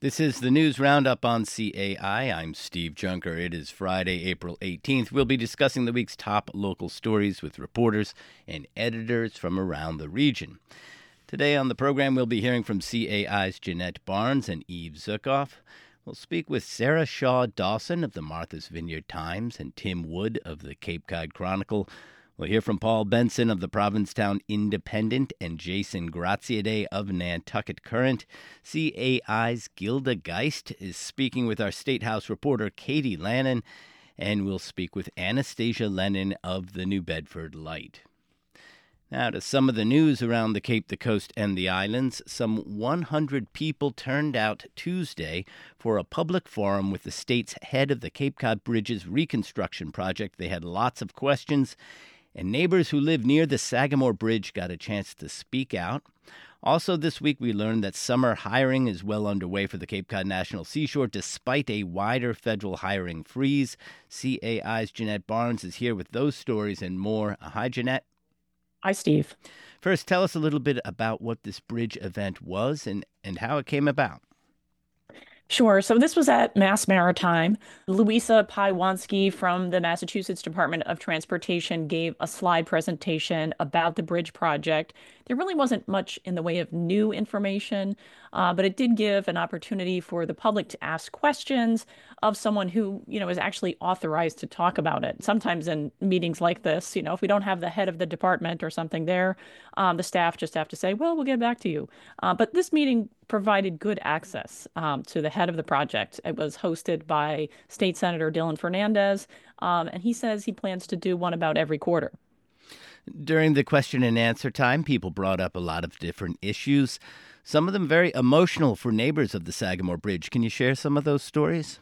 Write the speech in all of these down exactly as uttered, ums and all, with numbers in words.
This is the News Roundup on C A I. I'm Steve Junker. It is Friday, April eighteenth. We'll be discussing the week's top local stories with reporters and editors from around the region. Today on the program, we'll be hearing from C A I's Jeanette Barnes and Eve Zukoff. We'll speak with Sarah Shaw Dawson of the Martha's Vineyard Times and Tim Wood of the Cape Cod Chronicle. We'll hear from Paul Benson of the Provincetown Independent and Jason Graziadei of Nantucket Current. C A I's Gilda Geist is speaking with our State House reporter Katie Lannon, and we'll speak with Anastasia Lennon of the New Bedford Light. Now to some of the news around the Cape, the coast, and the islands. Some one hundred people turned out Tuesday for a public forum with the state's head of the Cape Cod Bridges reconstruction project. They had lots of questions, and neighbors who live near the Sagamore Bridge got a chance to speak out. Also this week, we learned that summer hiring is well underway for the Cape Cod National Seashore, despite a wider federal hiring freeze. C A I's Jeanette Barnes is here with those stories and more. Hi, Jeanette. Hi, Steve. First, tell us a little bit about what this bridge event was and, and how it came about. Sure. So this was at Mass Maritime. Louisa Piewanski from the Massachusetts Department of Transportation gave a slide presentation about the bridge project. There really wasn't much in the way of new information, uh, but it did give an opportunity for the public to ask questions of someone who, you know, is actually authorized to talk about it. Sometimes in meetings like this, you know, if we don't have the head of the department or something there, um, the staff just have to say, well, we'll get back to you. Uh, but this meeting provided good access um, to the head of the project. It was hosted by State Senator Dylan Fernandez, um, and he says he plans to do one about every quarter. During the question and answer time, people brought up a lot of different issues, some of them very emotional for neighbors of the Sagamore Bridge. Can you share some of those stories?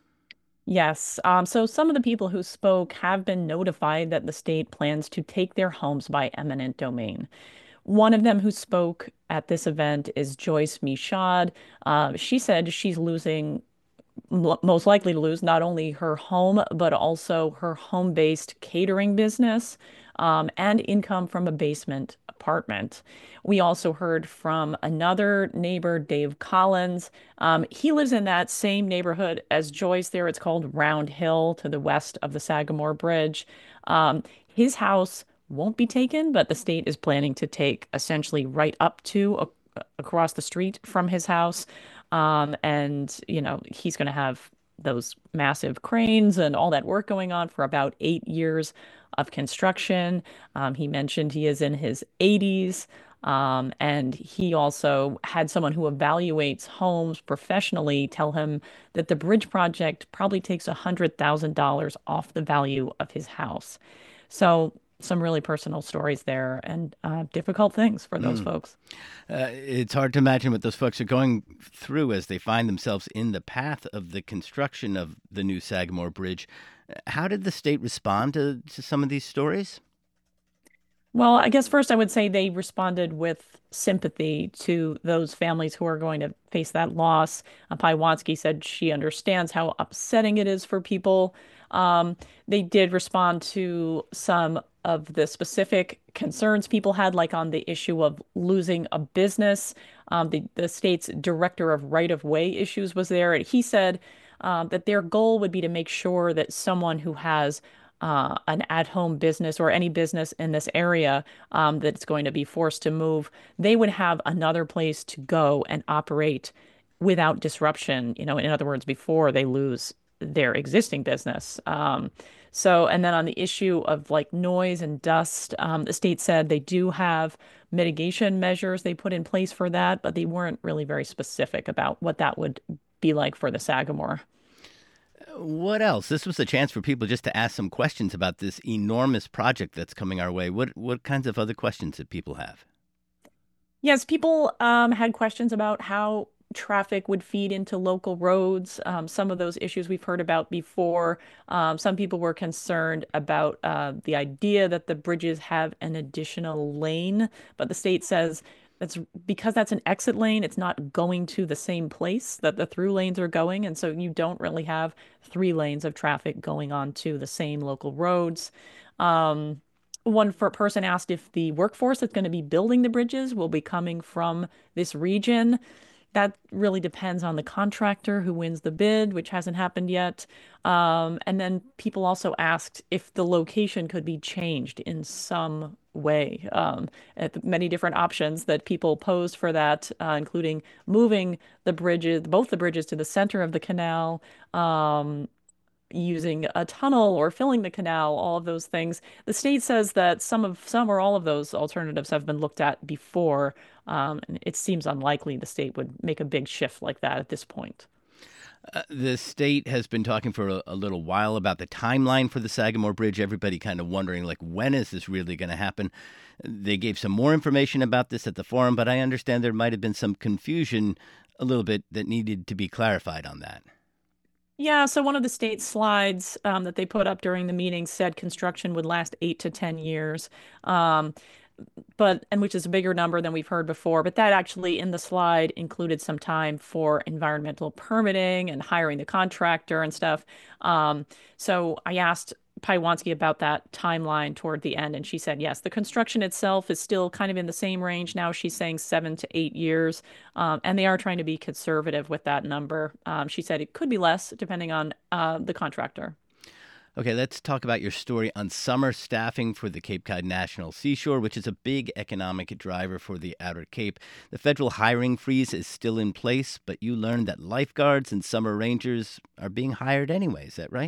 Yes. Um, so some of the people who spoke have been notified that the state plans to take their homes by eminent domain. One of them who spoke at this event is Joyce Michaud. Uh, she said she's losing, most likely to lose, not only her home, but also her home-based catering business um, and income from a basement apartment. We also heard from another neighbor, Dave Collins. Um, he lives in that same neighborhood as Joyce there. It's called Round Hill to the west of the Sagamore Bridge. Um, his house won't be taken, but the state is planning to take essentially right up to a, across the street from his house. Um, and, you know, he's going to have those massive cranes and all that work going on for about eight years of construction. Um, he mentioned he is in his eighties. Um, and he also had someone who evaluates homes professionally tell him that the bridge project probably takes one hundred thousand dollars off the value of his house. So some really personal stories there and uh, difficult things for those mm. folks. Uh, it's hard to imagine what those folks are going through as they find themselves in the path of the construction of the new Sagamore Bridge. How did the state respond to, to some of these stories? Well, I guess first I would say they responded with sympathy to those families who are going to face that loss. Uh, Piewanski said she understands how upsetting it is for people. Um, they did respond to some of the specific concerns people had, like on the issue of losing a business. Um, the, the state's director of right-of-way issues was there, and he said um, that their goal would be to make sure that someone who has uh, an at-home business or any business in this area um, that's going to be forced to move, they would have another place to go and operate without disruption, you know, in other words, before they lose their existing business. Um, so, and then on the issue of like noise and dust, um, the state said they do have mitigation measures they put in place for that, but they weren't really very specific about what that would be like for the Sagamore. What else? This was a chance for people just to ask some questions about this enormous project that's coming our way. What what kinds of other questions did people have? Yes, people um, had questions about how traffic would feed into local roads. Um, some of those issues we've heard about before. Um, some people were concerned about uh, the idea that the bridges have an additional lane, but the state says that's because that's an exit lane, it's not going to the same place that the through lanes are going. And so you don't really have three lanes of traffic going on to the same local roads. Um, one for person asked if the workforce that's going to be building the bridges will be coming from this region. that really depends on the contractor who wins the bid, which hasn't happened yet. Um, and then people also asked if the location could be changed in some way. Um, at many different options that people posed for that, uh, including moving the bridges, both the bridges to the center of the canal, um, using a tunnel or filling the canal, all of those things. The state says that some of some or all of those alternatives have been looked at before, um, and it seems unlikely the state would make a big shift like that at this point. Uh, the state has been talking for a, a little while about the timeline for the Sagamore Bridge. Everybody kind of wondering, like, when is this really going to happen? They gave some more information about this at the forum, but I understand there might have been some confusion a little bit that needed to be clarified on that. Yeah, so one of the state slides um, that they put up during the meeting said construction would last eight to ten years. Um, but and which is a bigger number than we've heard before. But that actually in the slide included some time for environmental permitting and hiring the contractor and stuff. Um, so I asked Paiwanski about that timeline toward the end, and she said yes, the construction itself is still kind of in the same range now. She's saying seven to eight years, um, and they are trying to be conservative with that number. Um, she said it could be less depending on uh, the contractor. Okay, let's talk about your story on summer staffing for the Cape Cod National Seashore, which is a big economic driver for the Outer Cape. The federal hiring freeze is still in place, but you learned that lifeguards and summer rangers are being hired anyway. Is that right?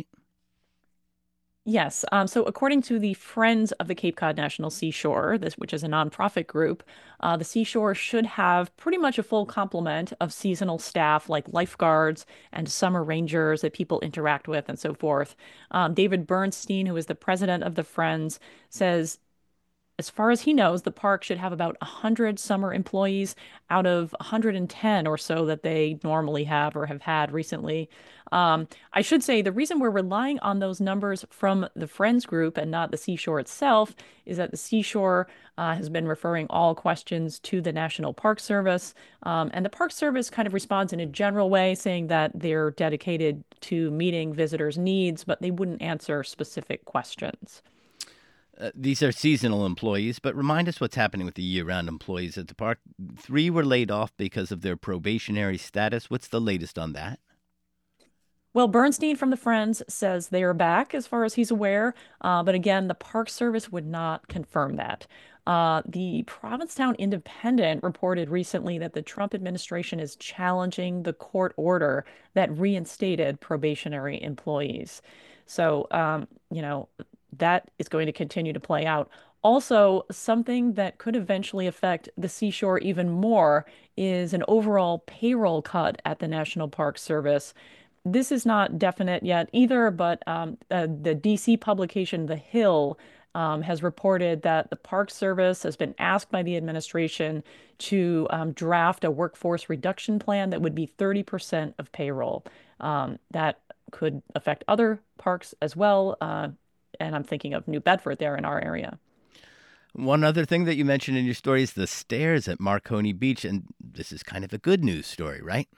Yes. Um, so according to the Friends of the Cape Cod National Seashore, this which is a nonprofit group, uh, the seashore should have pretty much a full complement of seasonal staff like lifeguards and summer rangers that people interact with and so forth. Um, David Bernstein, who is the president of the Friends, says as far as he knows, the park should have about one hundred summer employees out of one hundred ten or so that they normally have or have had recently. Um, I should say the reason we're relying on those numbers from the Friends group and not the seashore itself is that the seashore uh, has been referring all questions to the National Park Service. Um, and the Park Service kind of responds in a general way, saying that they're dedicated to meeting visitors' needs, but they wouldn't answer specific questions. Uh, these are seasonal employees, but remind us what's happening with the year-round employees at the park. Three were laid off because of their probationary status. What's the latest on that? Well, Bernstein from the Friends says they are back as far as he's aware. Uh, but again, the Park Service would not confirm that. Uh, the Provincetown Independent reported recently that the Trump administration is challenging the court order that reinstated probationary employees. So, um, you know, that is going to continue to play out. Also, something that could eventually affect the seashore even more is an overall payroll cut at the National Park Service. This is not definite yet either, but um, uh, the D C publication The Hill um, has reported that the Park Service has been asked by the administration to um, draft a workforce reduction plan that would be thirty percent of payroll. Um, that could affect other parks as well. Uh, and I'm thinking of New Bedford there in our area. One other thing that you mentioned in your story is the stairs at Marconi Beach, and this is kind of a good news story, right?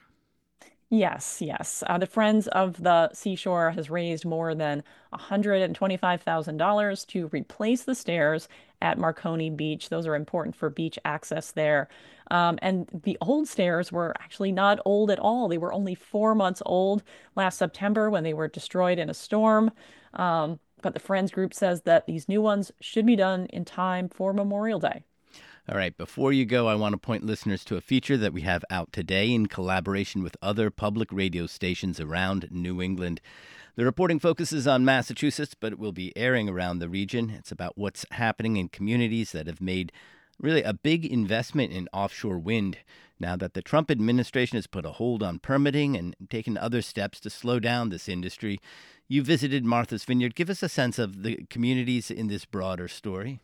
Yes, yes. Uh, the Friends of the Seashore has raised more than one hundred twenty-five thousand dollars to replace the stairs at Marconi Beach. Those are important for beach access there. Um, and the old stairs were actually not old at all. They were only four months old last September when they were destroyed in a storm. Um, but the Friends group says that these new ones should be done in time for Memorial Day. All right, before you go, I want to point listeners to a feature that we have out today in collaboration with other public radio stations around New England. The reporting focuses on Massachusetts, but it will be airing around the region. It's about what's happening in communities that have made really a big investment in offshore wind now that the Trump administration has put a hold on permitting and taken other steps to slow down this industry. You visited Martha's Vineyard. Give us a sense of the communities in this broader story.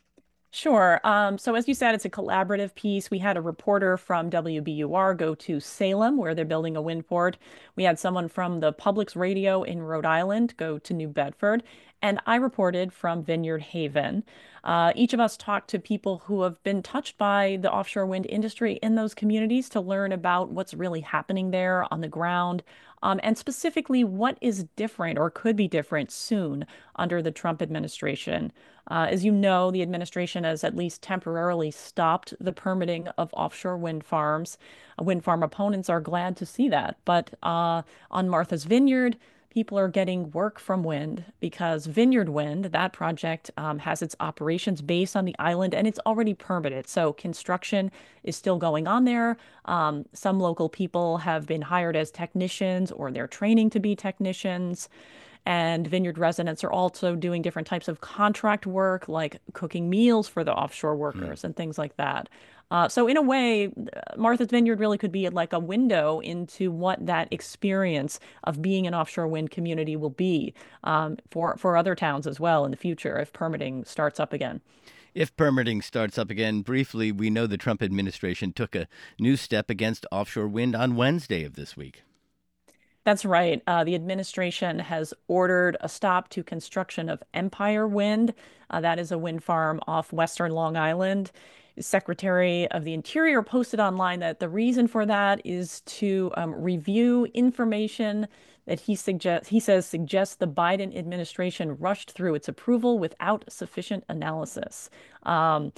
Sure. Um, so as you said, it's a collaborative piece. We had a reporter from W B U R go to Salem, where they're building a wind fort. We had someone from the Public's Radio in Rhode Island go to New Bedford. And I reported from Vineyard Haven. Uh, each of us talked to people who have been touched by the offshore wind industry in those communities to learn about what's really happening there on the ground, um, and specifically what is different or could be different soon under the Trump administration. Uh, as you know, the administration has at least temporarily stopped the permitting of offshore wind farms. Uh, wind farm opponents are glad to see that. But uh, on Martha's Vineyard, people are getting work from wind because Vineyard Wind, that project, um, has its operations based on the island and it's already permitted. So construction is still going on there. Um, some local people have been hired as technicians or they're training to be technicians. And Vineyard residents are also doing different types of contract work, like cooking meals for the offshore workers and things like that. Uh, so in a way, Martha's Vineyard really could be like a window into what that experience of being an offshore wind community will be, um, for for other towns as well in the future if permitting starts up again. If permitting starts up again, briefly, we know the Trump administration took a new step against offshore wind on Wednesday of this week. That's right. Uh, the administration has ordered a stop to construction of Empire Wind. Uh, that is a wind farm off Western Long Island. The Secretary of the Interior posted online that the reason for that is to um, review information that he suggests he says suggests the Biden administration rushed through its approval without sufficient analysis. Um,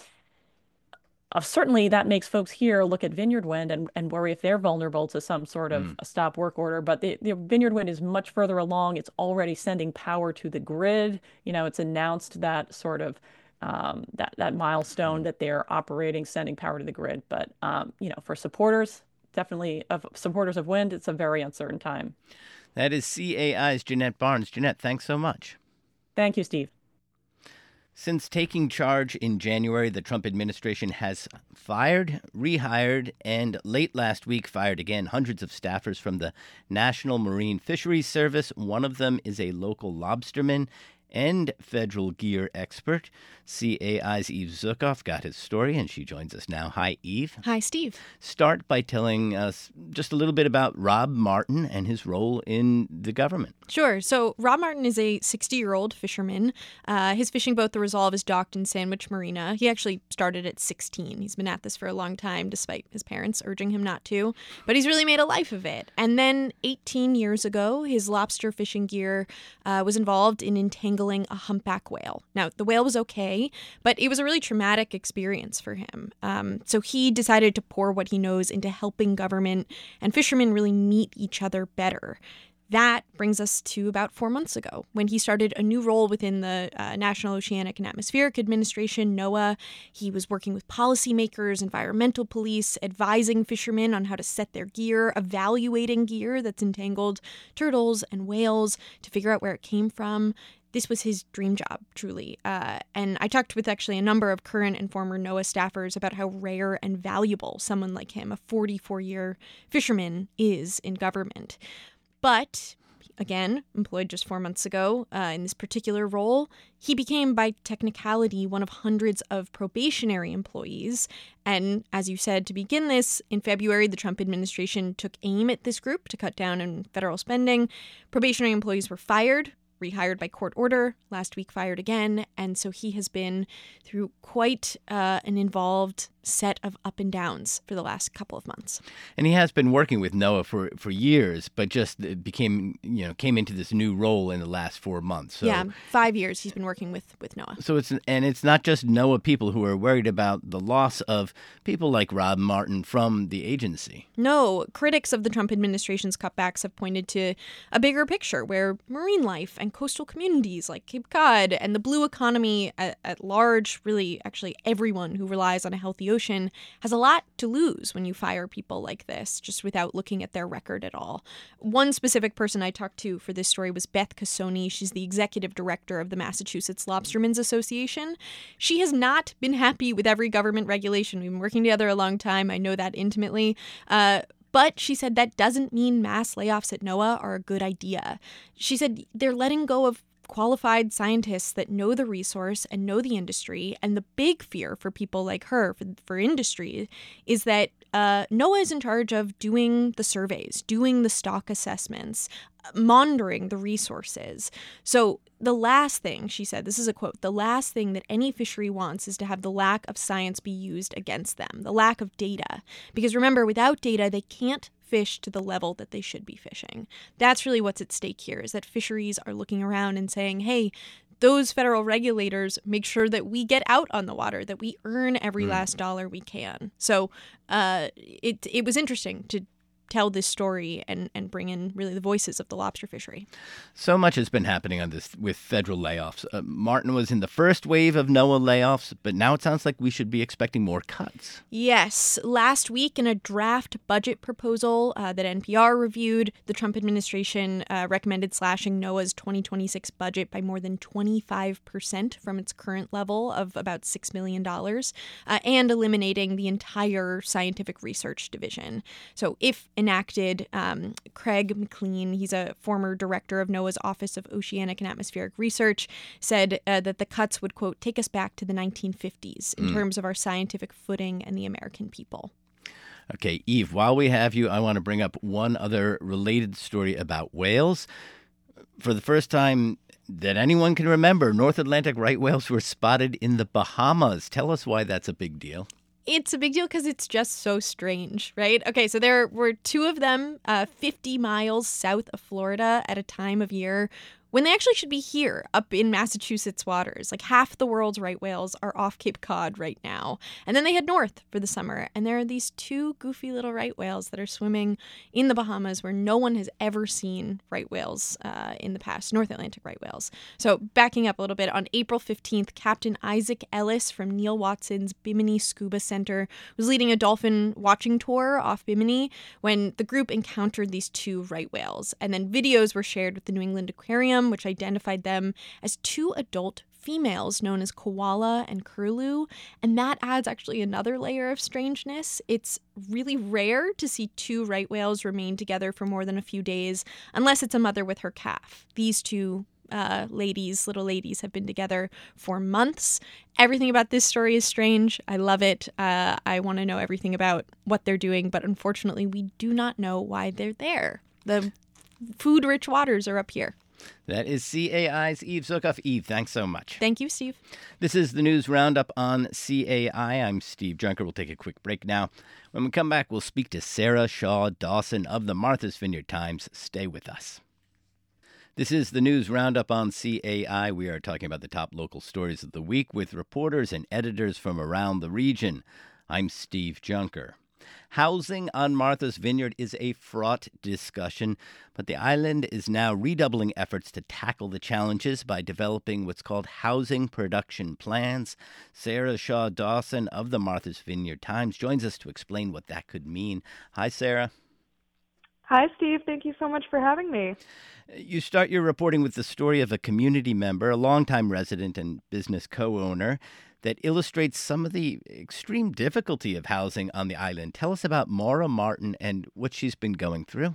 uh, certainly, that makes folks here look at Vineyard Wind and, and worry if they're vulnerable to some sort of Mm. a stop work order. But the, the Vineyard Wind is much further along. It's already sending power to the grid. You know, it's announced that sort of um, that that milestone that they're operating, sending power to the grid. But um, you know, for supporters, definitely of supporters of wind, it's a very uncertain time. That is C A I's Jeanette Barnes. Jeanette, thanks so much. Thank you, Steve. Since taking charge in January, the Trump administration has fired, rehired, and late last week fired again hundreds of staffers from the National Marine Fisheries Service. One of them is a local lobsterman and federal gear expert. C A I's Eve Zukoff got his story, and she joins us now. Hi, Eve. Hi, Steve. Start by telling us just a little bit about Rob Martin and his role in the government. Sure. So Rob Martin is a sixty-year-old fisherman. Uh, his fishing boat, the Resolve, is docked in Sandwich Marina. He actually started at sixteen. He's been at this for a long time, despite his parents urging him not to. But he's really made a life of it. And then eighteen years ago, his lobster fishing gear uh, was involved in entangling a humpback whale. Now, the whale was okay, but it was a really traumatic experience for him. Um, so he decided to pour what he knows into helping government and fishermen really meet each other better. That brings us to about four months ago, when he started a new role within the uh, National Oceanic and Atmospheric Administration, NOAA. He was working with policymakers, environmental police, advising fishermen on how to set their gear, evaluating gear that's entangled turtles and whales to figure out where it came from. This was his dream job, truly. Uh, and I talked with actually a number of current and former NOAA staffers about how rare and valuable someone like him, a forty-four-year fisherman, is in government. But, again, employed just four months ago uh, in this particular role, he became, by technicality, one of hundreds of probationary employees. And as you said to begin this, in February, the Trump administration took aim at this group to cut down on federal spending. Probationary employees were fired, rehired by court order, last week fired again. And so he has been through quite uh, an involved set of up and downs for the last couple of months. And he has been working with NOAA for, for years, but just became, you know, came into this new role in the last four months. So, yeah, five years he's been working with, with NOAA. So it's, and it's not just NOAA people who are worried about the loss of people like Rob Martin from the agency. No, critics of the Trump administration's cutbacks have pointed to a bigger picture where marine life and coastal communities like Cape Cod and the blue economy at, at large, really actually everyone who relies on a healthy ocean, has a lot to lose when you fire people like this, just without looking at their record at all. One specific person I talked to for this story was Beth Cassoni. She's the executive director of the Massachusetts Lobstermen's Association. She has not been happy with every government regulation. We've been working together a long time. I know that intimately. Uh, But she said that doesn't mean mass layoffs at NOAA are a good idea. She said they're letting go of qualified scientists that know the resource and know the industry. And the big fear for people like her, for, for industry, is that uh, NOAA is in charge of doing the surveys, doing the stock assessments, monitoring the resources. So the last thing, she said, this is a quote, the last thing that any fishery wants is to have the lack of science be used against them, the lack of data. Because remember, without data, they can't fish to the level that they should be fishing. That's really what's at stake here, is that fisheries are looking around and saying, hey, those federal regulators make sure that we get out on the water, that we earn every mm. last dollar we can. So uh, it it was interesting to tell this story and, and bring in really the voices of the lobster fishery. So much has been happening on this with federal layoffs. Uh, Martin was in the first wave of NOAA layoffs, but now it sounds like we should be expecting more cuts. Yes. Last week in a draft budget proposal uh, that N P R reviewed, the Trump administration uh, recommended slashing NOAA's twenty twenty-six budget by more than twenty-five percent from its current level of about six million dollars uh, and eliminating the entire scientific research division. So if enacted, um, Craig McLean, he's a former director of NOAA's Office of Oceanic and Atmospheric Research, said uh, that the cuts would, quote, take us back to the nineteen fifties in mm. terms of our scientific footing and the American people. Okay, Eve, while we have you, I want to bring up one other related story about whales. For the first time that anyone can remember, North Atlantic right whales were spotted in the Bahamas. Tell us why that's a big deal. It's a big deal because it's just so strange, right? Okay, so there were two of them uh, fifty miles south of Florida at a time of year when they actually should be here up in Massachusetts waters. Like half the world's right whales are off Cape Cod right now. And then they head north for the summer. And there are these two goofy little right whales that are swimming in the Bahamas where no one has ever seen right whales uh, in the past, North Atlantic right whales. So backing up a little bit, on April fifteenth, Captain Isaac Ellis from Neil Watson's Bimini Scuba Center was leading a dolphin watching tour off Bimini when the group encountered these two right whales. And then videos were shared with the New England Aquarium, which identified them as two adult females known as koala and curlew. And that adds actually another layer of strangeness. It's really rare to see two right whales remain together for more than a few days, unless it's a mother with her calf. These two uh, ladies, little ladies, have been together for months. Everything about this story is strange. I love it. Uh, I want to know everything about what they're doing, but unfortunately, we do not know why they're there. The food-rich waters are up here. That is C A I's Eve Zukoff. Eve, thanks so much. Thank you, Steve. This is the News Roundup on C A I. I'm Steve Junker. We'll take a quick break now. When we come back, we'll speak to Sarah Shaw Dawson of the Martha's Vineyard Times. Stay with us. This is the News Roundup on C A I. We are talking about the top local stories of the week with reporters and editors from around the region. I'm Steve Junker. Housing on Martha's Vineyard is a fraught discussion, but the island is now redoubling efforts to tackle the challenges by developing what's called housing production plans. Sarah Shaw Dawson of the Martha's Vineyard Times joins us to explain what that could mean. Hi, Sarah. Hi, Steve. Thank you so much for having me. You start your reporting with the story of a community member, a longtime resident and business co-owner, that illustrates some of the extreme difficulty of housing on the island. Tell us about Maura Martin and what she's been going through.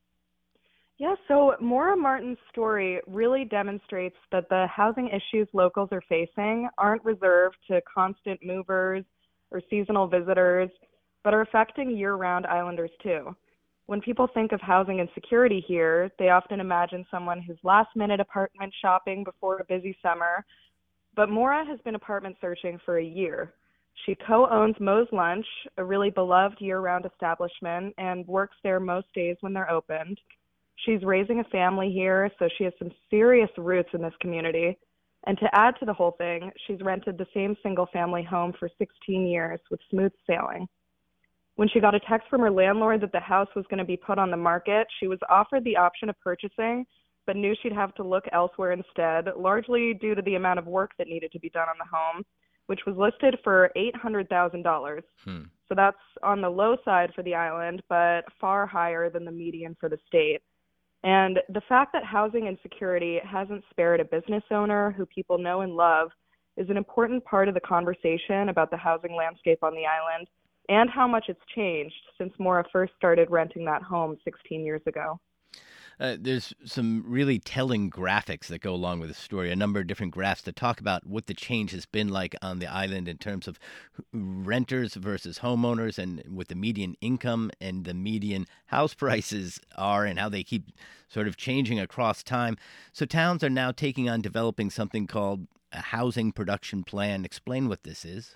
Yeah, so Maura Martin's story really demonstrates that the housing issues locals are facing aren't reserved to constant movers or seasonal visitors, but are affecting year-round islanders too. When people think of housing insecurity here, they often imagine someone who's last-minute apartment shopping before a busy summer. But Maura has been apartment searching for a year. She co-owns Moe's Lunch, a really beloved year-round establishment, and works there most days when they're opened. She's raising a family here, so she has some serious roots in this community. And to add to the whole thing, she's rented the same single-family home for sixteen years with smooth sailing. When she got a text from her landlord that the house was going to be put on the market, she was offered the option of purchasing, but knew she'd have to look elsewhere instead, largely due to the amount of work that needed to be done on the home, which was listed for eight hundred thousand dollars. Hmm. So that's on the low side for the island, but far higher than the median for the state. And the fact that housing insecurity hasn't spared a business owner who people know and love is an important part of the conversation about the housing landscape on the island and how much it's changed since Maura first started renting that home sixteen years ago. Uh, there's some really telling graphics that go along with the story, a number of different graphs that talk about what the change has been like on the island in terms of renters versus homeowners and what the median income and the median house prices are and how they keep sort of changing across time. So towns are now taking on developing something called a housing production plan. Explain what this is.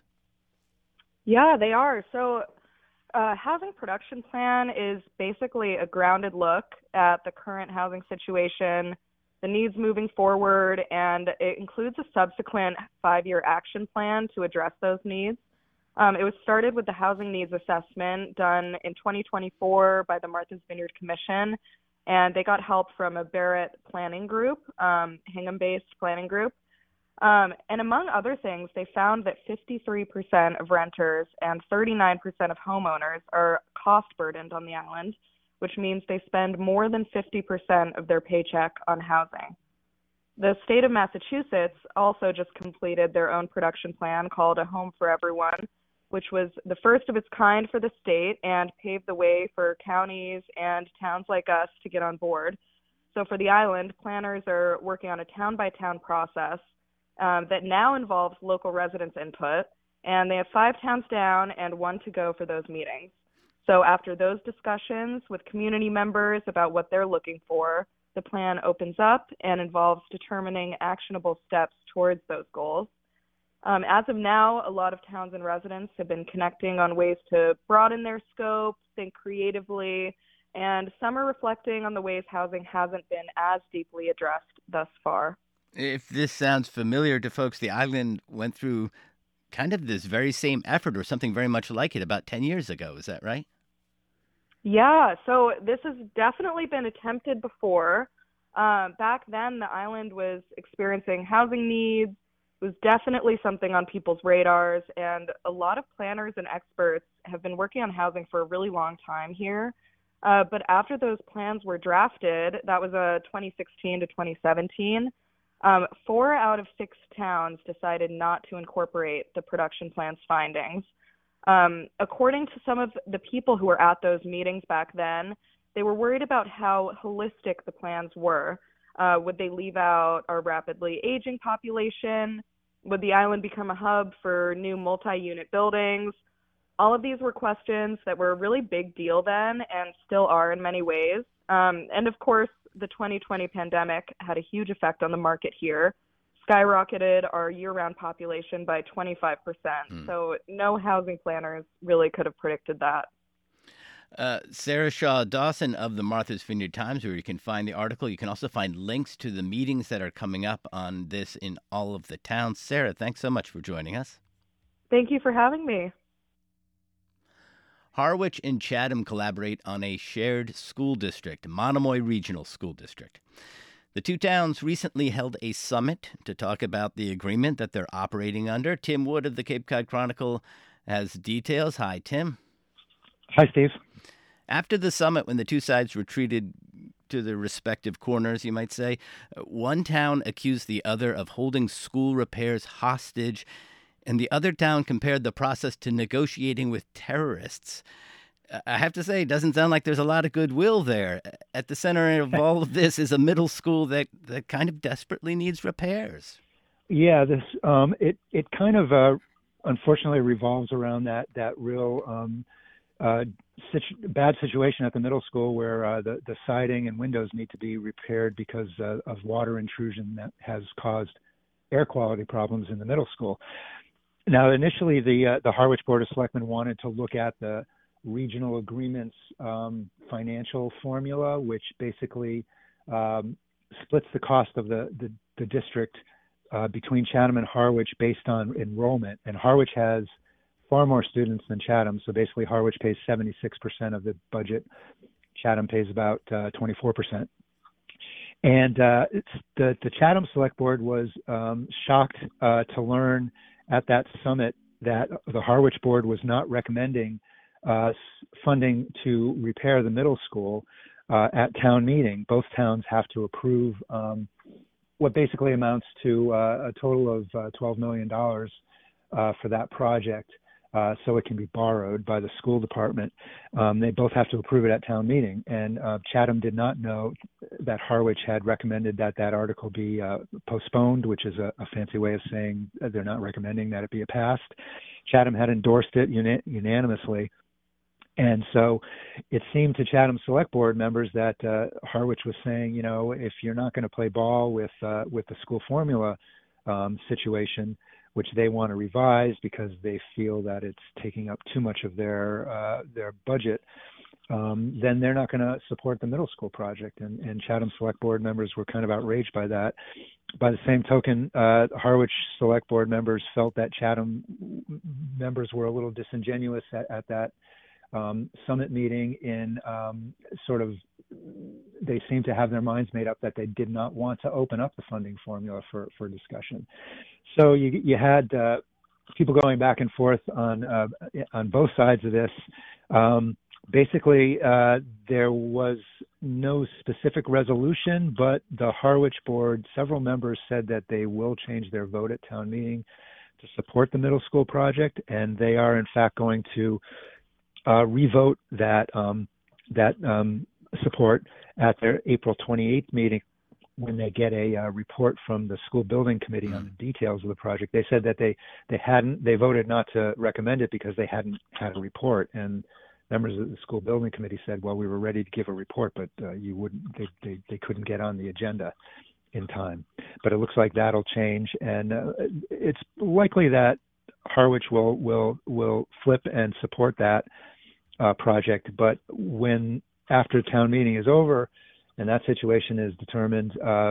Yeah, they are. So Uh, housing production plan is basically a grounded look at the current housing situation, the needs moving forward, and it includes a subsequent five-year action plan to address those needs. Um, it was started with the housing needs assessment done in twenty twenty-four by the Martha's Vineyard Commission, and they got help from a Barrett planning group, um, Hingham-based planning group. Um, and among other things, they found that fifty-three percent of renters and thirty-nine percent of homeowners are cost burdened on the island, which means they spend more than fifty percent of their paycheck on housing. The state of Massachusetts also just completed their own production plan called A Home for Everyone, which was the first of its kind for the state and paved the way for counties and towns like us to get on board. So for the island, planners are working on a town-by-town process Um, that now involves local residents' input, and they have five towns down and one to go for those meetings. So after those discussions with community members about what they're looking for, the plan opens up and involves determining actionable steps towards those goals. Um, as of now, a lot of towns and residents have been connecting on ways to broaden their scope, think creatively, and some are reflecting on the ways housing hasn't been as deeply addressed thus far. If this sounds familiar to folks, the island went through kind of this very same effort or something very much like it about ten years ago. Is that right? Yeah, so this has definitely been attempted before. Uh, back then, the island was experiencing housing needs. It was definitely something on people's radars, and a lot of planners and experts have been working on housing for a really long time here. Uh, but after those plans were drafted, that was uh, twenty sixteen to twenty seventeen, Um, four out of six towns decided not to incorporate the production plan's findings. Um, according to some of the people who were at those meetings back then, they were worried about how holistic the plans were. Uh, would they leave out our rapidly aging population? Would the island become a hub for new multi-unit buildings? All of these were questions that were a really big deal then and still are in many ways. Um, and of course, the twenty twenty pandemic had a huge effect on the market here, skyrocketed our year-round population by twenty-five percent. Mm. So no housing planners really could have predicted that. Uh, Sarah Shaw Dawson of the Martha's Vineyard Times, where you can find the article. You can also find links to the meetings that are coming up on this in all of the towns. Sarah, thanks so much for joining us. Thank you for having me. Harwich and Chatham collaborate on a shared school district, Monomoy Regional School District. The two towns recently held a summit to talk about the agreement that they're operating under. Tim Wood of the Cape Cod Chronicle has details. Hi, Tim. Hi, Steve. After the summit, when the two sides retreated to their respective corners, you might say, one town accused the other of holding school repairs hostage, and the other town compared the process to negotiating with terrorists. I have to say, it doesn't sound like there's a lot of goodwill there. At the center of all of this is a middle school that, that kind of desperately needs repairs. Yeah, this um, it it kind of uh, unfortunately revolves around that that real um, uh, situ- bad situation at the middle school where uh, the the siding and windows need to be repaired because uh, of water intrusion that has caused air quality problems in the middle school. Now, initially, the uh, the Harwich Board of Selectmen wanted to look at the regional agreements um, financial formula, which basically um, splits the cost of the, the, the district uh, between Chatham and Harwich based on enrollment. And Harwich has far more students than Chatham, so basically Harwich pays seventy-six percent of the budget. Chatham pays about uh, twenty-four percent. And uh, it's the, the Chatham Select Board was um, shocked uh, to learn at that summit that the Harwich Board was not recommending uh, funding to repair the middle school uh, at town meeting. Both towns have to approve um, what basically amounts to uh, a total of uh, twelve million dollars uh, for that project. uh, so it can be borrowed by the school department. Um, they both have to approve it at town meeting. And uh, Chatham did not know that Harwich had recommended that that article be uh, postponed, which is a, a fancy way of saying they're not recommending that it be passed. Chatham had endorsed it uni- unanimously. And so it seemed to Chatham Select Board members that uh, Harwich was saying, you know, if you're not going to play ball with uh, with the school formula um, situation, which they want to revise because they feel that it's taking up too much of their uh, their budget, um, then they're not going to support the middle school project. And, and Chatham Select Board members were kind of outraged by that. By the same token, uh, Harwich Select Board members felt that Chatham members were a little disingenuous at, at that Um, summit meeting in um, sort of, they seem to have their minds made up that they did not want to open up the funding formula for, for discussion. So you, you had uh, people going back and forth on, uh, on both sides of this. Um, basically, uh, there was no specific resolution, but the Harwich board, several members said that they will change their vote at town meeting to support the middle school project, and they are in fact going to Uh, revote that um, that um, support at their April twenty-eighth meeting when they get a uh, report from the school building committee on the details of the project. They said that they, they hadn't, they voted not to recommend it because they hadn't had a report. And members of the school building committee said, well, we were ready to give a report, but uh, you wouldn't, they, they, they couldn't get on the agenda in time. But it looks like that'll change. And uh, it's likely that Harwich will, will, will flip and support that Uh, project, but when after town meeting is over and that situation is determined, uh,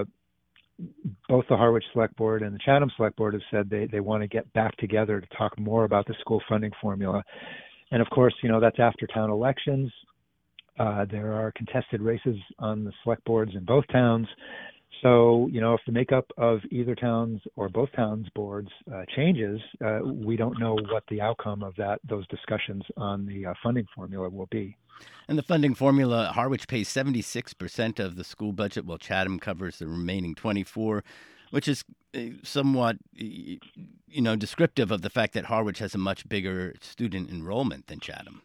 both the Harwich Select Board and the Chatham Select Board have said they, they want to get back together to talk more about the school funding formula. And of course, you know, that's after town elections. Uh, there are contested races on the select boards in both towns. So, you know, if the makeup of either town's or both towns' boards uh, changes, uh, we don't know what the outcome of that those discussions on the uh, funding formula will be. And the funding formula, Harwich pays seventy-six percent of the school budget, while Chatham covers the remaining twenty-four, which is somewhat, you know, descriptive of the fact that Harwich has a much bigger student enrollment than Chatham.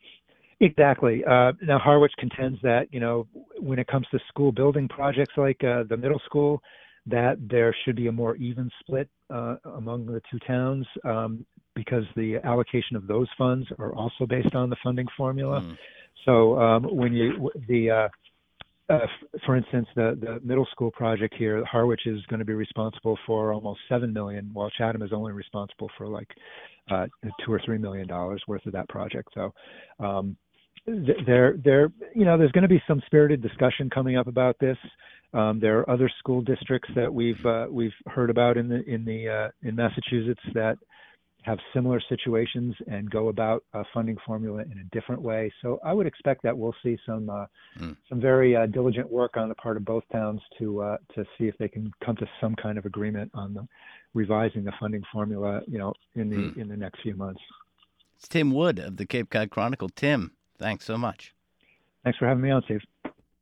Exactly. Uh, now, Harwich contends that, you know, when it comes to school building projects like uh, the middle school, that there should be a more even split uh, among the two towns um, because the allocation of those funds are also based on the funding formula. Mm. So um, when you, the, uh, uh, for instance, the, the middle school project here, Harwich is going to be responsible for almost seven million dollars, while Chatham is only responsible for like uh, two or three million dollars worth of that project. So, um, There, there, you know, there's going to be some spirited discussion coming up about this. Um, there are other school districts that we've uh, we've heard about in the in the uh, in Massachusetts that have similar situations and go about a funding formula in a different way. So I would expect that we'll see some uh, mm. some very uh, diligent work on the part of both towns to uh, to see if they can come to some kind of agreement on the revising the funding formula, you know, in the mm. in the next few months. It's Tim Wood of the Cape Cod Chronicle. Tim, thanks so much. Thanks for having me on, Steve.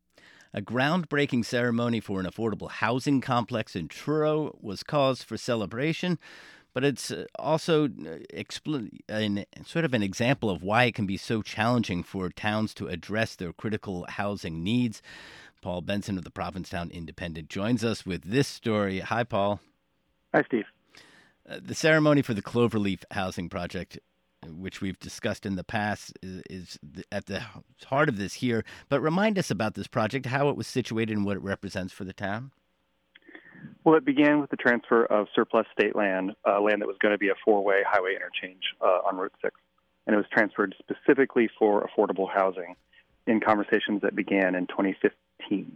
A groundbreaking ceremony for an affordable housing complex in Truro was cause for celebration, but it's also expl- an, sort of an example of why it can be so challenging for towns to address their critical housing needs. Paul Benson of the Provincetown Independent joins us with this story. Hi, Paul. Hi, Steve. Uh, the ceremony for the Cloverleaf Housing Project, which we've discussed in the past, is, is at the heart of this here. But remind us about this project, how it was situated and what it represents for the town. Well, it began with the transfer of surplus state land, uh, land that was going to be a four-way highway interchange uh, on Route six. And it was transferred specifically for affordable housing in conversations that began in twenty fifteen.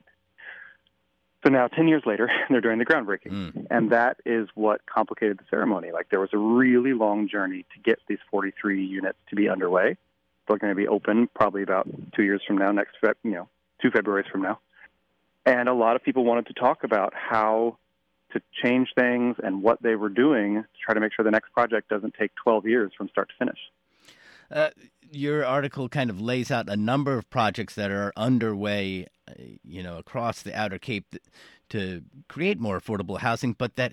So now, ten years later, they're doing the groundbreaking. Mm. And that is what complicated the ceremony. Like, there was a really long journey to get these forty-three units to be underway. They're going to be open probably about two years from now, next, Feb- you know, two Februarys from now. And a lot of people wanted to talk about how to change things and what they were doing to try to make sure the next project doesn't take twelve years from start to finish. Uh, your article kind of lays out a number of projects that are underway, uh, you know, across the Outer Cape th- to create more affordable housing, but that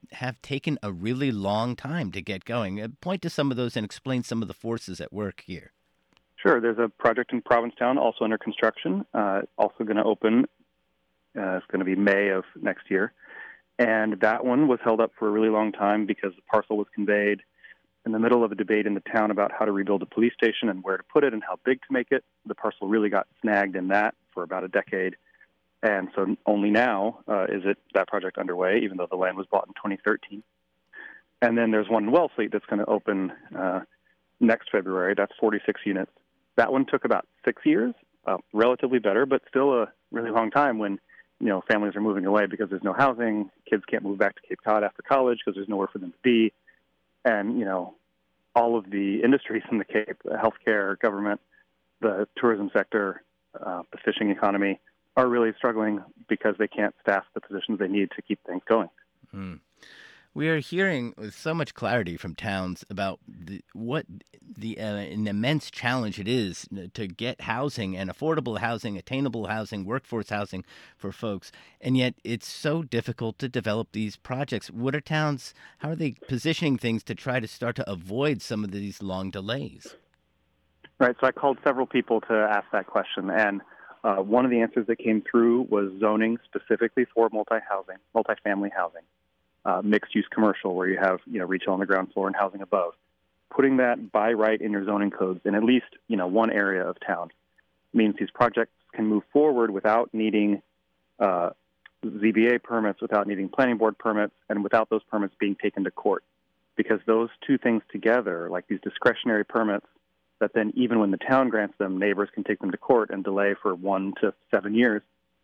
have taken a really long time to get going. Uh, Point to some of those and explain some of the forces at work here. Sure. There's a project in Provincetown also under construction, uh, also going to open. Uh, it's going to be May of next year. And that one was held up for a really long time because the parcel was conveyed in the middle of a debate in the town about how to rebuild a police station and where to put it and how big to make it. The parcel really got snagged in that for about a decade. And so only now uh, is it that project underway, even though the land was bought in twenty thirteen. And then there's one in Wellfleet that's going to open uh, next February. That's forty-six units. That one took about six years, uh, relatively better, but still a really long time when, you know, families are moving away because there's no housing. Kids can't move back to Cape Cod after college because there's nowhere for them to be. And, you know, all of the industries in the Cape, the healthcare, government, the tourism sector, uh, the fishing economy, are really struggling because they can't staff the positions they need to keep things going. Mm. We are hearing with so much clarity from towns about the, what the uh, an immense challenge it is to get housing and affordable housing, attainable housing, workforce housing for folks, and yet it's so difficult to develop these projects. What are towns, how are they positioning things to try to start to avoid some of these long delays? Right, so I called several people to ask that question, and uh, one of the answers that came through was zoning specifically for multi-housing, multifamily housing. Uh, mixed-use commercial where you have, you know, retail on the ground floor and housing above. Putting that by right in your zoning codes in at least, you know, one area of town means these projects can move forward without needing uh, Z B A permits, without needing planning board permits, and without those permits being taken to court. Because those two things together, like these discretionary permits, that then even when the town grants them, neighbors can take them to court and delay for one to seven years,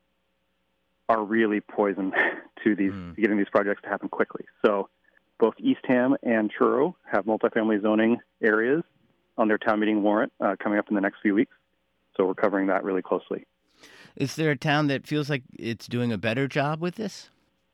are really poison to these mm. getting these projects to happen quickly. So both Eastham and Truro have multifamily zoning areas on their town meeting warrant uh, coming up in the next few weeks. So we're covering that really closely. Is there a town that feels like it's doing a better job with this?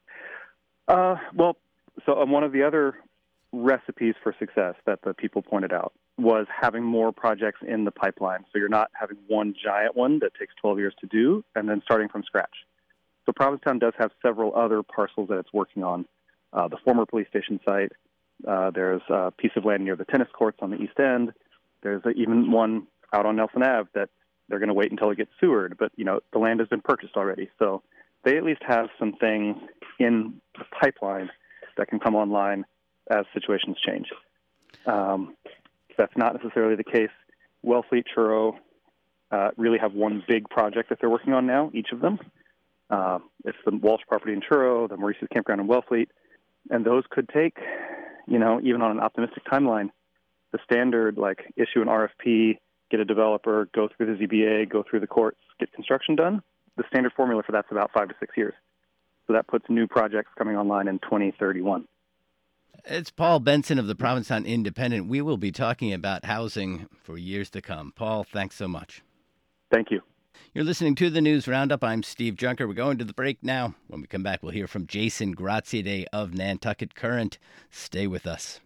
Uh, well, so um, one of the other recipes for success that the people pointed out was having more projects in the pipeline. So you're not having one giant one that takes twelve years to do and then starting from scratch. So Provincetown does have several other parcels that it's working on. Uh, the former police station site, uh, there's a piece of land near the tennis courts on the east end. There's a, even one out on Nelson Avenue that they're going to wait until it gets sewered. But, you know, the land has been purchased already. So they at least have some things in the pipeline that can come online as situations change. Um, that's not necessarily the case. Wellfleet, Truro uh, really have one big project that they're working on now, each of them. Uh, it's the Walsh property in Truro, the Maurice's Campground in Wellfleet, and those could take, you know, even on an optimistic timeline, the standard, like issue an R F P, get a developer, go through the Z B A, go through the courts, get construction done. The standard formula for that's about five to six years. So that puts new projects coming online in twenty thirty-one. It's Paul Benson of the Provincetown Independent. We will be talking about housing for years to come. Paul, thanks so much. Thank you. You're listening to the News Roundup. I'm Steve Junker. We're going to the break now. When we come back, we'll hear from Jason Graziadei of Nantucket Current. Stay with us.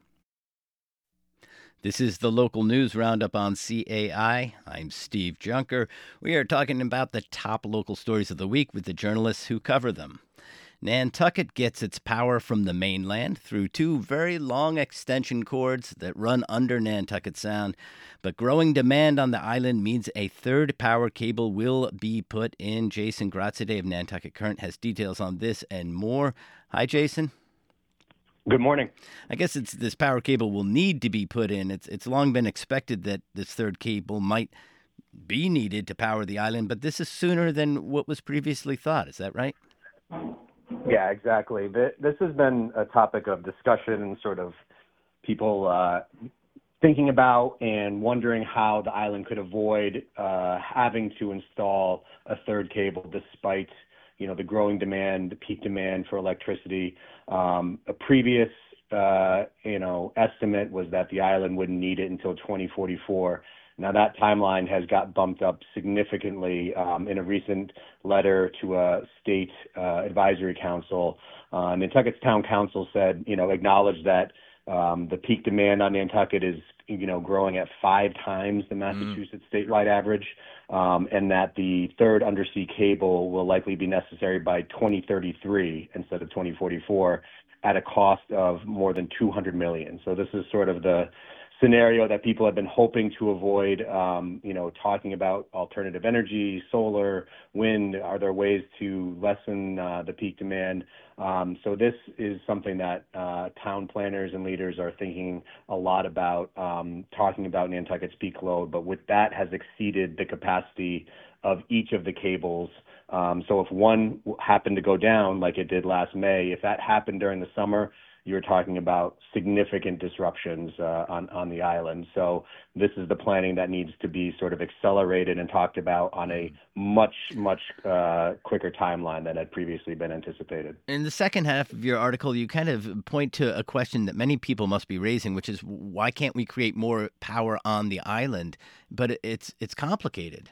This is the local news roundup on C A I. I'm Steve Junker. We are talking about the top local stories of the week with the journalists who cover them. Nantucket gets its power from the mainland through two very long extension cords that run under Nantucket Sound. But growing demand on the island means a third power cable will be put in. Jason Graziadei of Nantucket Current has details on this and more. Hi, Jason. Good morning. I guess it's this power cable will need to be put in. It's it's long been expected that this third cable might be needed to power the island, but this is sooner than what was previously thought. Is that right? Yeah, exactly. This has been a topic of discussion and sort of people uh, thinking about and wondering how the island could avoid uh, having to install a third cable despite, you know, the growing demand, the peak demand for electricity. Um, a previous, uh, you know, estimate was that the island wouldn't need it until twenty forty-four. Now, that timeline has got bumped up significantly um, in a recent letter to a state uh, advisory council. Uh, Nantucket's town council said, you know, acknowledged that Um, the peak demand on Nantucket is, you know, growing at five times the Massachusetts mm. statewide average, um, and that the third undersea cable will likely be necessary by twenty thirty-three instead of twenty forty-four at a cost of more than two hundred million dollars. So this is sort of the scenario that people have been hoping to avoid, um, you know, talking about alternative energy, solar, wind. Are there ways to lessen uh, the peak demand? Um, so this is something that uh, town planners and leaders are thinking a lot about, um, talking about Nantucket's peak load, but with that has exceeded the capacity of each of the cables. Um, so if one happened to go down like it did last May, if that happened during the summer, you're talking about significant disruptions uh, on, on the island. So this is the planning that needs to be sort of accelerated and talked about on a much, much uh, quicker timeline than had previously been anticipated. In the second half of your article, you kind of point to a question that many people must be raising, which is why can't we create more power on the island? But it's it's complicated.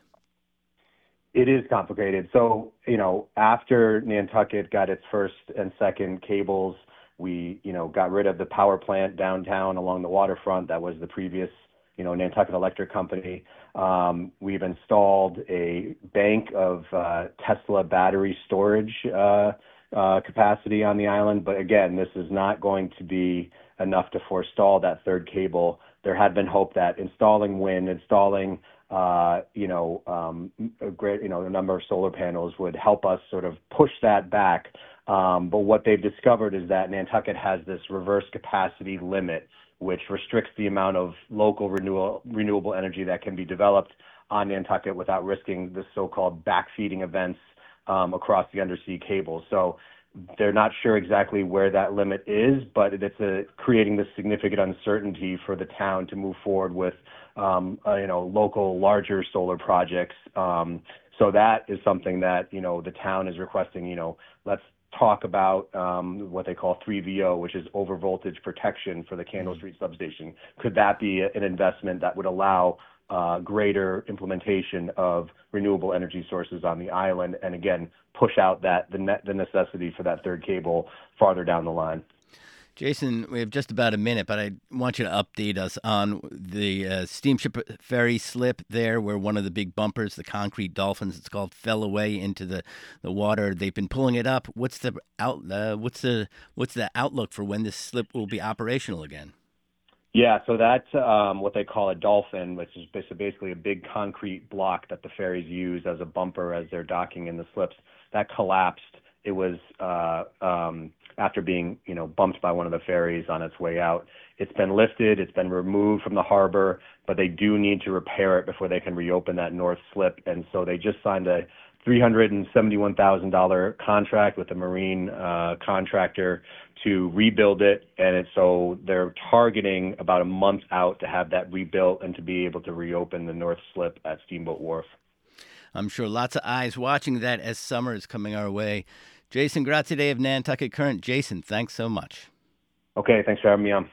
It is complicated. So, you know, after Nantucket got its first and second cables, we, you know, got rid of the power plant downtown along the waterfront. That was the previous, you know, Nantucket Electric Company. Um, we've installed a bank of uh, Tesla battery storage uh, uh, capacity on the island. But again, this is not going to be enough to forestall that third cable. There had been hope that installing wind, installing Uh, you know, um, a great, you know, a number of solar panels would help us sort of push that back. Um, but what they've discovered is that Nantucket has this reverse capacity limit, which restricts the amount of local renewal, renewable energy that can be developed on Nantucket without risking the so-called backfeeding events um, across the undersea cable. So they're not sure exactly where that limit is, but it's a, creating this significant uncertainty for the town to move forward with, um, uh, you know, local larger solar projects. Um, so that is something that, you know, the town is requesting, you know, let's talk about um, what they call three V O, which is over voltage protection for the Candle Street substation. Could that be an investment that would allow uh, greater implementation of renewable energy sources on the island, and again, push out that the, ne- the necessity for that third cable farther down the line? Jason, we have just about a minute, but I want you to update us on the uh, steamship ferry slip there, where one of the big bumpers, the concrete dolphins, it's called, fell away into the, the water. They've been pulling it up. What's the out? Uh, what's the what's the outlook for when this slip will be operational again? Yeah, so that's um, what they call a dolphin, which is basically a big concrete block that the ferries use as a bumper as they're docking in the slips. That collapsed. It was uh, um, after being, you know, bumped by one of the ferries on its way out. It's been lifted. It's been removed from the harbor, but they do need to repair it before they can reopen that north slip. And so they just signed a three hundred seventy-one thousand dollars contract with a marine uh, contractor to rebuild it. And it's, so they're targeting about a month out to have that rebuilt and to be able to reopen the north slip at Steamboat Wharf. I'm sure lots of eyes watching that as summer is coming our way. Jason Graziadei of Nantucket Current. Jason, thanks so much. Okay, thanks for having me on.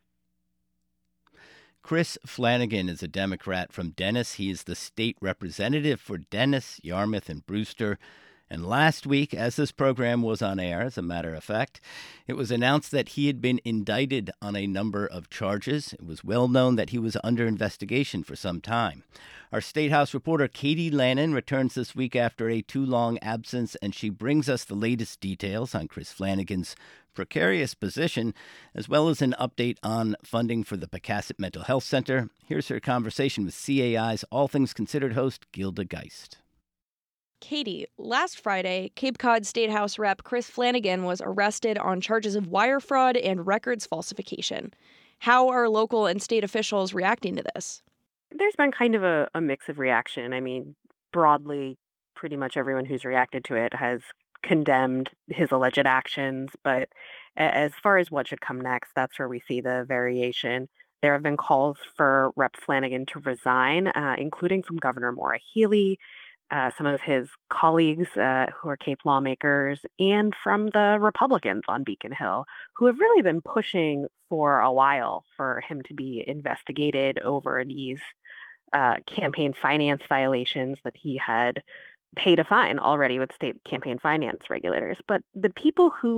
Chris Flanagan is a Democrat from Dennis. He is the state representative for Dennis, Yarmouth, and Brewster. And last week, as this program was on air, as a matter of fact, it was announced that he had been indicted on a number of charges. It was well known that he was under investigation for some time. Our State House reporter Katie Lannon returns this week after a too-long absence, and she brings us the latest details on Chris Flanagan's precarious position, as well as an update on funding for the Pecasset Mental Health Center. Here's her conversation with C A I's All Things Considered host, Gilda Geist. Katie, last Friday, Cape Cod State House Rep Chris Flanagan was arrested on charges of wire fraud and records falsification. How are local and state officials reacting to this? There's been kind of a, a mix of reaction. I mean, broadly, pretty much everyone who's reacted to it has condemned his alleged actions. But as far as what should come next, that's where we see the variation. There have been calls for Rep Flanagan to resign, uh, including from Governor Maura Healey, Uh, some of his colleagues uh, who are Cape lawmakers, and from the Republicans on Beacon Hill, who have really been pushing for a while for him to be investigated over these uh, campaign finance violations that he had paid a fine already with state campaign finance regulators. But the people who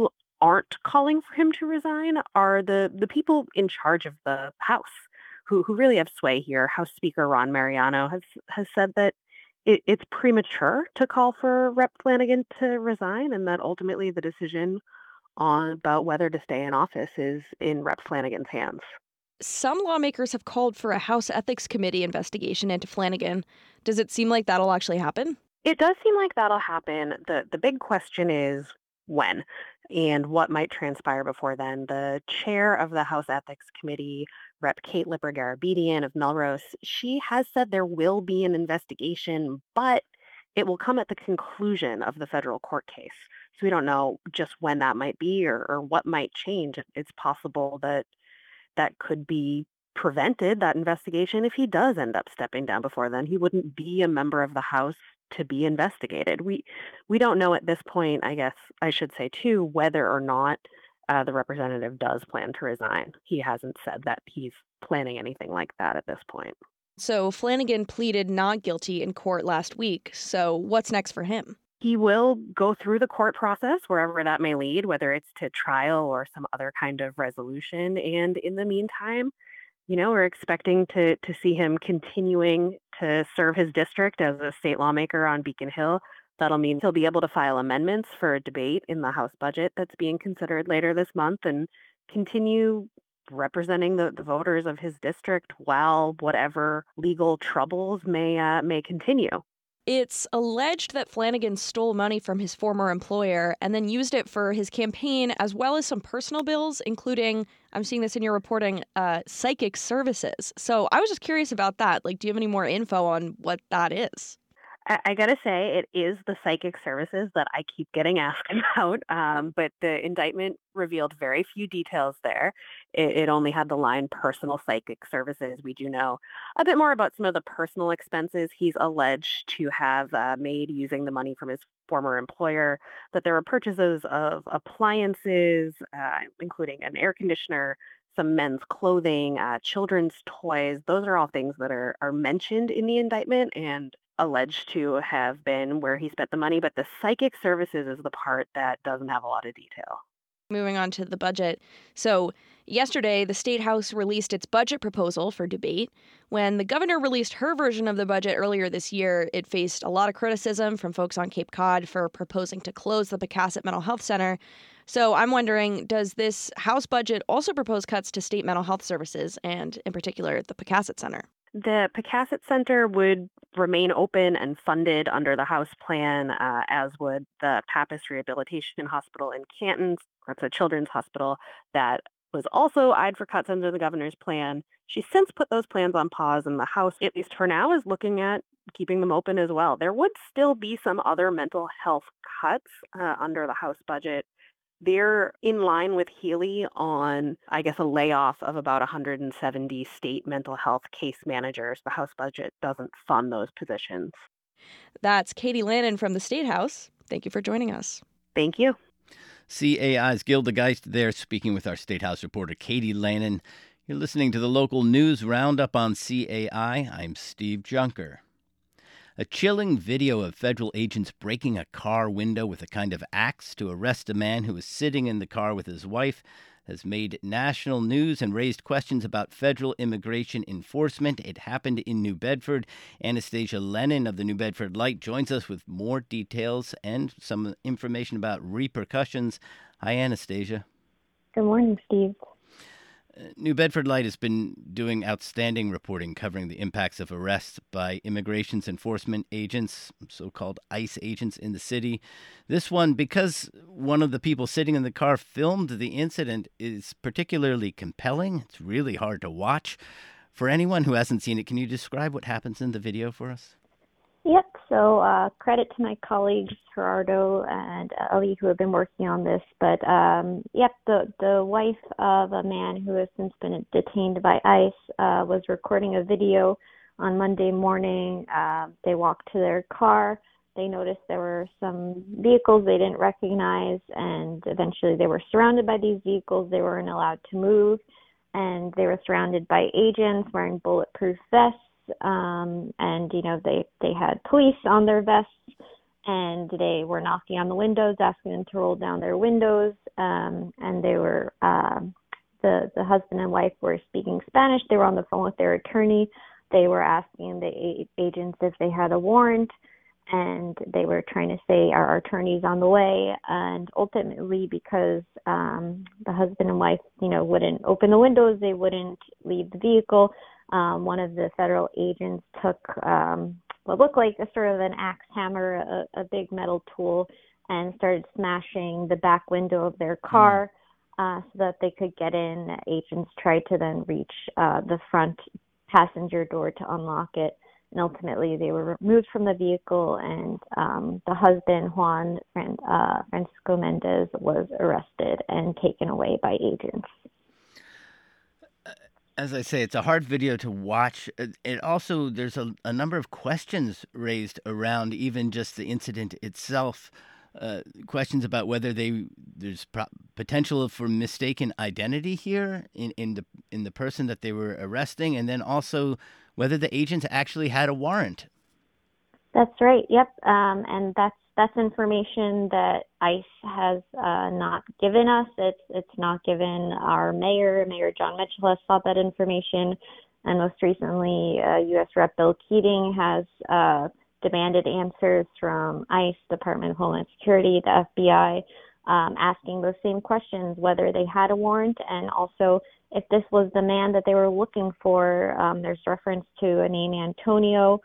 aren't calling for him to resign are the, the people in charge of the House who, who really have sway here. House Speaker Ron Mariano has, has said that it, it's premature to call for Representative Flanagan to resign, and that ultimately the decision on about whether to stay in office is in Representative Flanagan's hands. Some lawmakers have called for a House Ethics Committee investigation into Flanagan. Does it seem like that'll actually happen? It does seem like that'll happen. The the big question is when and what might transpire before then. The chair of the House Ethics Committee, Representative Kate Lipper-Garabedian of Melrose, she has said there will be an investigation, but it will come at the conclusion of the federal court case. So we don't know just when that might be or, or what might change. It's possible that that could be prevented, that investigation, if he does end up stepping down before then. He wouldn't be a member of the House to be investigated. We we don't know at this point, I guess I should say too, whether or not uh, the representative does plan to resign. He hasn't said that he's planning anything like that at this point. So Flanagan pleaded not guilty in court last week. So what's next for him? He will go through the court process, wherever that may lead, whether it's to trial or some other kind of resolution. And in the meantime, you know, we're expecting to to see him continuing to serve his district as a state lawmaker on Beacon Hill. That'll mean he'll be able to file amendments for a debate in the House budget that's being considered later this month and continue representing the, the voters of his district while whatever legal troubles may uh, may continue. It's alleged that Flanagan stole money from his former employer and then used it for his campaign as well as some personal bills, including, I'm seeing this in your reporting, uh, psychic services. So I was just curious about that. Like, do you have any more info on what that is? I, I gotta say, it is the psychic services that I keep getting asked about, um, but the indictment revealed very few details there. It, it only had the line personal psychic services. We do know a bit more about some of the personal expenses he's alleged to have uh, made using the money from his former employer, that there were purchases of appliances, uh, including an air conditioner, some men's clothing, uh, children's toys. Those are all things that are, are mentioned in the indictment and alleged to have been where he spent the money, but the psychic services is the part that doesn't have a lot of detail. Moving on to the budget. So yesterday, the State House released its budget proposal for debate. When the governor released her version of the budget earlier this year, it faced a lot of criticism from folks on Cape Cod for proposing to close the Pecasset Mental Health Center. So I'm wondering, does this House budget also propose cuts to state mental health services and, in particular, the Pecasset Center? The Pecasset Center would remain open and funded under the House plan, uh, as would the Pappas Rehabilitation Hospital in Canton. That's a children's hospital that was also eyed for cuts under the governor's plan. She's since put those plans on pause, and the House, at least for now, is looking at keeping them open as well. There would still be some other mental health cuts uh, under the House budget. They're in line with Healy on, I guess, a layoff of about one hundred seventy state mental health case managers. The House budget doesn't fund those positions. That's Katie Lannon from the State House. Thank you for joining us. Thank you. C A I's Gilda Geist there speaking with our State House reporter Katie Lannon. You're listening to the local news roundup on C A I. I'm Steve Junker. A chilling video of federal agents breaking a car window with a kind of axe to arrest a man who was sitting in the car with his wife has made national news and raised questions about federal immigration enforcement. It happened in New Bedford. Anastasia Lennon of the New Bedford Light joins us with more details and some information about repercussions. Hi, Anastasia. Good morning, Steve. New Bedford Light has been doing outstanding reporting covering the impacts of arrests by immigration enforcement agents, so-called ICE agents in the city. This one, because one of the people sitting in the car filmed the incident, is particularly compelling. It's really hard to watch. For anyone who hasn't seen it, can you describe what happens in the video for us? Yep. So uh, credit to my colleagues Gerardo and Ali who have been working on this. But um, yep, the the wife of a man who has since been detained by ICE uh, was recording a video on Monday morning. Uh, they walked to their car. They noticed there were some vehicles they didn't recognize, and eventually they were surrounded by these vehicles. They weren't allowed to move, and they were surrounded by agents wearing bulletproof vests. Um, and, you know, they, they had police on their vests, and they were knocking on the windows, asking them to roll down their windows, um, and they were uh, the the husband and wife were speaking Spanish. They were on the phone with their attorney. They were asking the a- agents if they had a warrant, and they were trying to say, our attorney's on the way. And ultimately, because um, the husband and wife, you know, wouldn't open the windows, they wouldn't leave the vehicle. Um, one of the federal agents took um, what looked like a sort of an axe hammer, a, a big metal tool, and started smashing the back window of their car uh, so that they could get in. Agents tried to then reach uh, the front passenger door to unlock it. And ultimately, they were removed from the vehicle, and um, the husband, Juan uh, Francisco Mendez, was arrested and taken away by agents. As I say, it's a hard video to watch. It also, there's a, a number of questions raised around even just the incident itself. Uh, questions about whether they there's pro- potential for mistaken identity here in, in the in the person that they were arresting, and then also whether the agents actually had a warrant. That's right. Yep, um, and that's that's information that ICE has uh, not given us. It's it's not given our mayor. Mayor John Mitchell has sought that information, and most recently, uh, U S Rep Bill Keating has uh, demanded answers from ICE, Department of Homeland Security, the F B I, um, asking those same questions, whether they had a warrant, and also if this was the man that they were looking for. Um, there's reference to a name Antonio.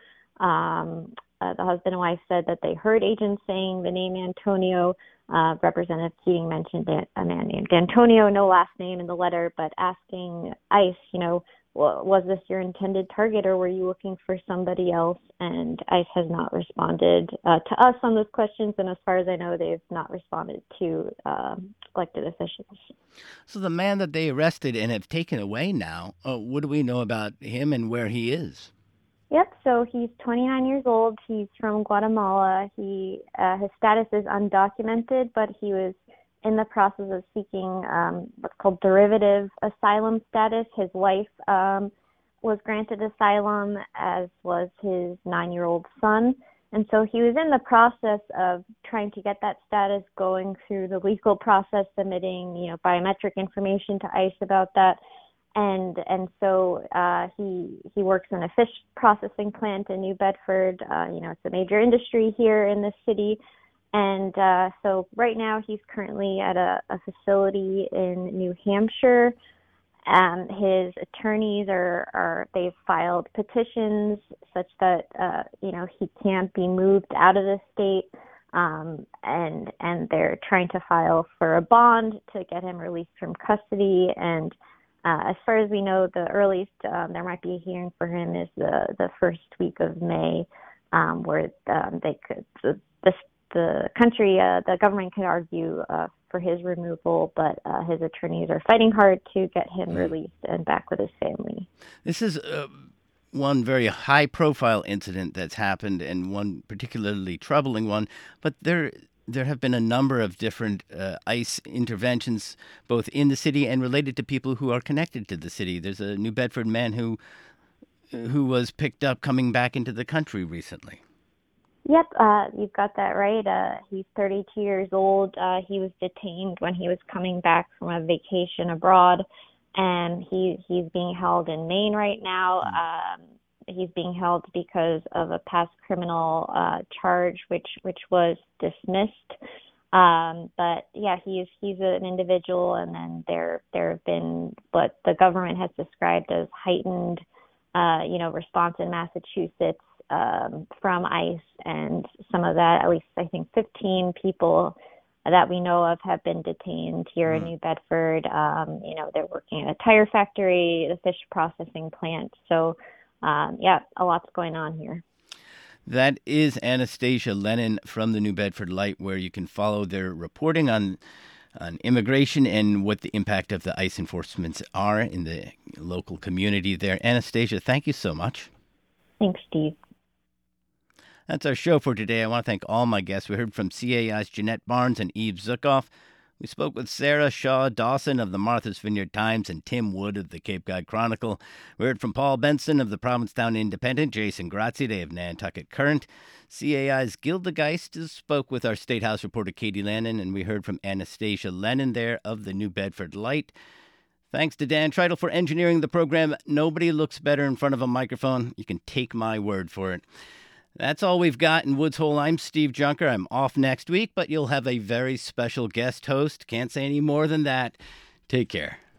Um, uh, the husband and wife said that they heard agents saying the name Antonio. Uh, Representative Keating mentioned it, a man named Antonio, no last name in the letter, but asking ICE, you know, was this your intended target, or were you looking for somebody else? And ICE has not responded uh, to us on those questions, and as far as I know, they've not responded to uh, elected officials. So the man that they arrested and have taken away now, uh, what do we know about him and where he is? Yep, so he's twenty-nine years old. He's from Guatemala. He uh, his status is undocumented, but he was in the process of seeking um, what's called derivative asylum status. His wife um, was granted asylum, as was his nine-year-old son. And so he was in the process of trying to get that status, going through the legal process, submitting, you know, biometric information to ICE about that. And and so uh, he he works in a fish processing plant in New Bedford. Uh, you know, it's a major industry here in the city. And uh, so right now he's currently at a, a facility in New Hampshire. Um, his attorneys are, are, they've filed petitions such that, uh, you know, he can't be moved out of the state. Um, and, and they're trying to file for a bond to get him released from custody. And uh, as far as we know, the earliest um, there might be a hearing for him is the, the first week of May, um, where um, they could, the, the The country, uh, the government can argue uh, for his removal, but uh, his attorneys are fighting hard to get him released and back with his family. This is uh, one very high-profile incident that's happened, and one particularly troubling one. But there, there have been a number of different uh, ICE interventions, both in the city and related to people who are connected to the city. There's a New Bedford man who, who was picked up coming back into the country recently. Yep, uh, you've got that right. Uh, he's thirty-two years old. Uh, he was detained when he was coming back from a vacation abroad, and he he's being held in Maine right now. Um, he's being held because of a past criminal uh, charge, which which was dismissed. Um, but yeah, he's he's an individual, and then there there have been what the government has described as heightened, uh, you know, response in Massachusetts. Um, from ICE, and some of that, at least I think fifteen people that we know of have been detained here mm. in New Bedford. Um, you know, they're working at a tire factory, the fish processing plant. So, um, yeah, a lot's going on here. That is Anastasia Lennon from the New Bedford Light, where you can follow their reporting on on immigration and what the impact of the ICE enforcements are in the local community there. Anastasia, thank you so much. Thanks, Steve. That's our show for today. I want to thank all my guests. We heard from C A I's Jeanette Barnes and Eve Zukoff. We spoke with Sarah Shaw Dawson of the Martha's Vineyard Times and Tim Wood of the Cape Cod Chronicle. We heard from Paul Benson of the Provincetown Independent, Jason Graziadei of Nantucket Current. C A I's Gilda Geist spoke with our State House reporter Katie Lennon, and we heard from Anastasia Lennon there of the New Bedford Light. Thanks to Dan Treitel for engineering the program. Nobody looks better in front of a microphone. You can take my word for it. That's all we've got in Woods Hole. I'm Steve Junker. I'm off next week, but you'll have a very special guest host. Can't say any more than that. Take care.